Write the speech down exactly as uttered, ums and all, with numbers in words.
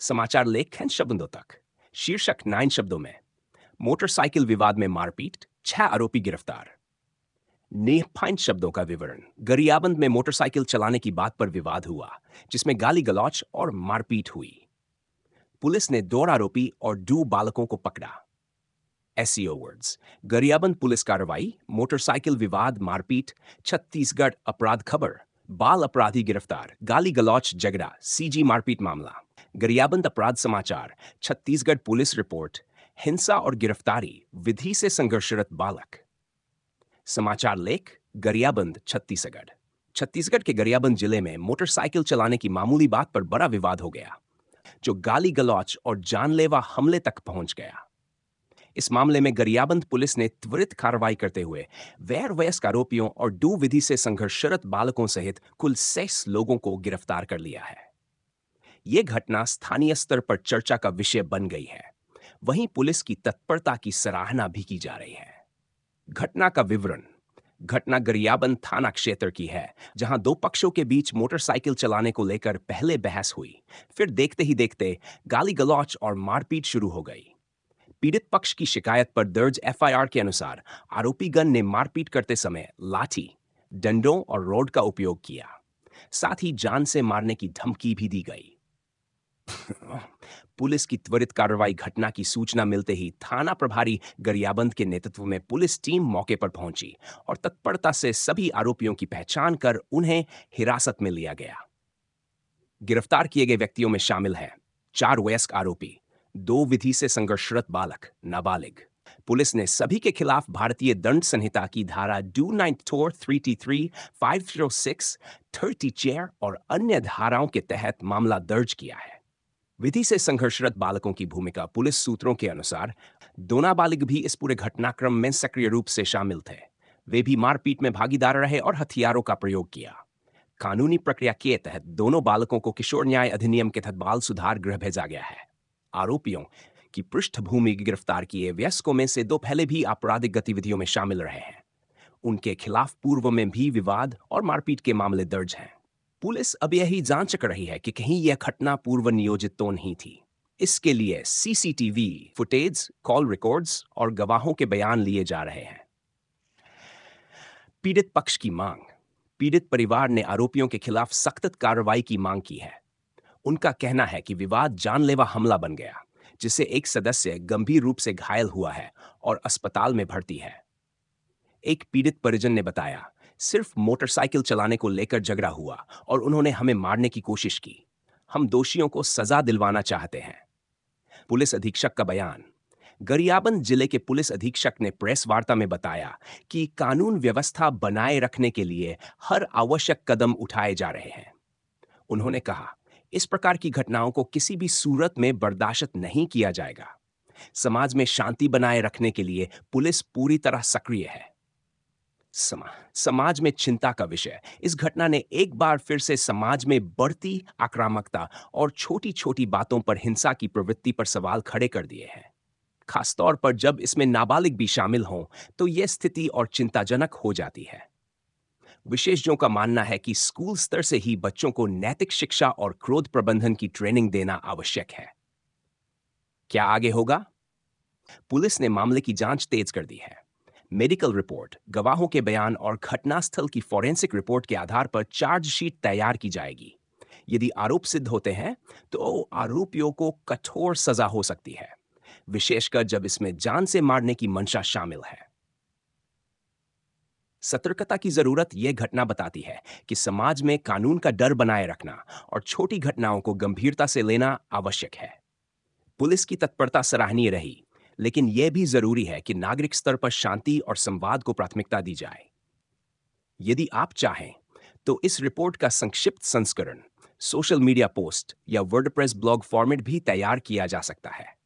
समाचार लेख हैं शब्दों तक। शीर्षक नाइन शब्दों में। मोटरसाइकिल विवाद में मारपीट, छह आरोपी गिरफ्तार। ने पांच शब्दों का विवरण। गरियाबंद में मोटरसाइकिल चलाने की बात पर विवाद हुआ, जिसमें गाली गलौच और मारपीट हुई। पुलिस ने दो आरोपी और दो बालकों को पकड़ा। SEO words. गरियाबंद पुलिस कार्रवाई, मोटरसाइकिल विवाद, मारपीट, छत्तीसगढ़ अपराध खबर, बाल अपराधी गिरफ्तार, गाली गलौच झगड़ा, सीजी मारपीट मामला। गरियाबंद अपराध समाचार, छत्तीसगढ़ पुलिस रिपोर्ट, हिंसा और गिरफ्तारी, विधि से संघर्षरत बालक। समाचार लेख, गरियाबंद, छत्तीसगढ़। छत्तीसगढ़ के गरियाबंद जिले में मोटरसाइकिल चलाने की मामूली बात पर बड़ा विवाद हो गया, जो गाली गलौच और जानलेवा हमले तक पहुंच गया। इस मामले में गरियाबंद पुलिस ने त्वरित कार्रवाई करते हुए गैर वयस्क आरोपियों और दो विधि से संघर्षरत बालकों सहित कुल सैंतीस लोगों को गिरफ्तार कर लिया है। यह घटना स्थानीय स्तर पर चर्चा का विषय बन गई है। वहीं पुलिस की तत्परता की सराहना भी की जा रही है। घटना का विवरण। घटना गरियाबंद थाना क्षेत्र की है, जहां दो पक्षों के बीच मोटरसाइकिल चलाने को लेकर पहले बहस हुई, फिर देखते ही देखते गाली गलौच और मारपीट शुरू हो गई। पीड़ित पक्ष की शिकायत पर दर्ज एफआईआर के अनुसार आरोपीगण ने मारपीट करते समय लाठी, डंडों और रॉड का उपयोग किया। साथ ही जान से मारने की धमकी भी दी गई। पुलिस की त्वरित कार्रवाई। घटना की सूचना मिलते ही थाना प्रभारी गरियाबंद के नेतृत्व में पुलिस टीम मौके पर पहुंची और तत्परता से सभी आरोपियों की पहचान कर उन्हें हिरासत में लिया गया। गिरफ्तार किए गए व्यक्तियों में शामिल हैं चार वयस्क आरोपी, दो विधि से संघर्षरत बालक, नाबालिग। पुलिस ने सभी के खिलाफ भारतीय दंड संहिता की धारा दो सौ चौरानवे, तीन सौ छत्तीस, पाँच सौ छह, तीस और अन्य धाराओं के तहत मामला दर्ज किया है। विधि से संघर्षरत बालकों की भूमिका। पुलिस सूत्रों के अनुसार दो नाबालिग भी इस पूरे घटनाक्रम में सक्रिय रूप से शामिल थे। वे भी मारपीट में भागीदार रहे और हथियारों का प्रयोग किया। कानूनी प्रक्रिया के तहत दोनों बालकों को किशोर न्याय अधिनियम के तहत बाल सुधार गृह भेजा गया है। आरोपियों की पृष्ठभूमि गिरफ्तार किए वयस्कों में से दो पहले भी आपराधिक गतिविधियों में शामिल रहे हैं। उनके खिलाफ पूर्व में भी विवाद और मारपीट के मामले दर्ज हैं। पुलिस अब यही जांच कर रही है कि कहीं यह घटना पूर्व नियोजित तो नहीं थी। इसके लिए सीसीटीवी फुटेज, कॉल रिकॉर्ड्स और गवाहों के बयान लिए जा रहे हैं। पीड़ित पक्ष की मांग। पीड़ित परिवार ने आरोपियों के खिलाफ सख्त कार्रवाई की मांग की है। उनका कहना है कि विवाद जानलेवा हमला बन गया, जिससे एक सदस्य गंभीर रूप से घायल हुआ है और अस्पताल में भर्ती है। एक पीड़ित परिजन ने बताया, सिर्फ मोटरसाइकिल चलाने को लेकर झगड़ा हुआ और उन्होंने हमें मारने की कोशिश की। हम दोषियों को सजा दिलवाना चाहते हैं। पुलिस अधीक्षक का बयान। गरियाबंद जिले के पुलिस अधीक्षक ने प्रेस वार्ता में बताया कि कानून व्यवस्था बनाए रखने के लिए हर आवश्यक कदम उठाए जा रहे हैं। उन्होंने कहा, इस प्रकार की घटनाओं को किसी भी सूरत में बर्दाश्त नहीं किया जाएगा। समाज में शांति बनाए रखने के लिए पुलिस पूरी तरह सक्रिय है। समा, समाज में चिंता का विषय। इस घटना ने एक बार फिर से समाज में बढ़ती आक्रामकता और छोटी छोटी बातों पर हिंसा की प्रवृत्ति पर सवाल खड़े कर दिए हैं। खासतौर पर जब इसमें नाबालिग भी शामिल हों तो यह स्थिति और चिंताजनक हो जाती है। विशेषज्ञों का मानना है कि स्कूल स्तर से ही बच्चों को नैतिक शिक्षा और क्रोध प्रबंधन की ट्रेनिंग देना आवश्यक है। क्या आगे होगा? पुलिस ने मामले की जांच तेज कर दी है। मेडिकल रिपोर्ट, गवाहों के बयान और घटनास्थल की फॉरेंसिक रिपोर्ट के आधार पर चार्जशीट तैयार की जाएगी। यदि आरोप सिद्ध होते हैं तो आरोपियों को कठोर सजा हो सकती है, विशेषकर जब इसमें जान से मारने की मंशा शामिल है। सतर्कता की जरूरत। यह घटना बताती है कि समाज में कानून का डर बनाए रखना और छोटी घटनाओं को गंभीरता से लेना आवश्यक है। पुलिस की तत्परता सराहनीय रही, लेकिन यह भी जरूरी है कि नागरिक स्तर पर शांति और संवाद को प्राथमिकता दी जाए। यदि आप चाहें तो इस रिपोर्ट का संक्षिप्त संस्करण सोशल मीडिया पोस्ट या वर्डप्रेस ब्लॉग फॉर्मेट भी तैयार किया जा सकता है।